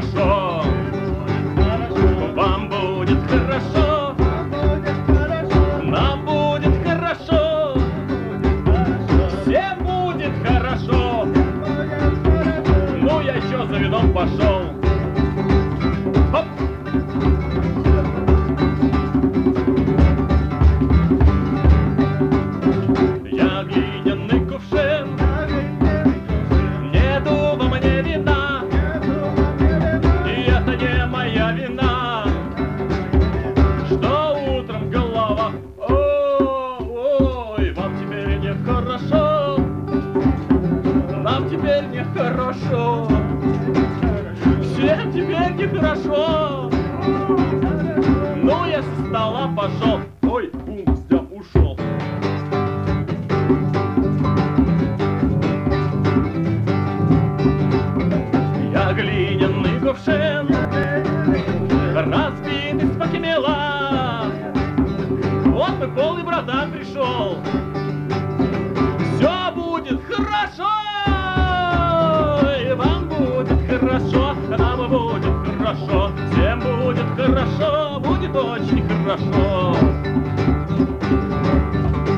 хорошо. Вам будет хорошо. Нам будет хорошо. Всем будет хорошо. Ну, я еще за вином пошел. Хоп! Я глиняный кувшин, нету во мне вина, и это не моя вина, что утром голова, ой, вам теперь нехорошо, нам теперь нехорошо, всем теперь нехорошо. Ну, я со стола пошел, ой, бум, ушел. Я глиняный кувшин, разбитый с покемела. Вот мой полный братан пришел. Все будет хорошо, и вам будет хорошо, нам будет хорошо, всем будет хорошо, будет очень хорошо.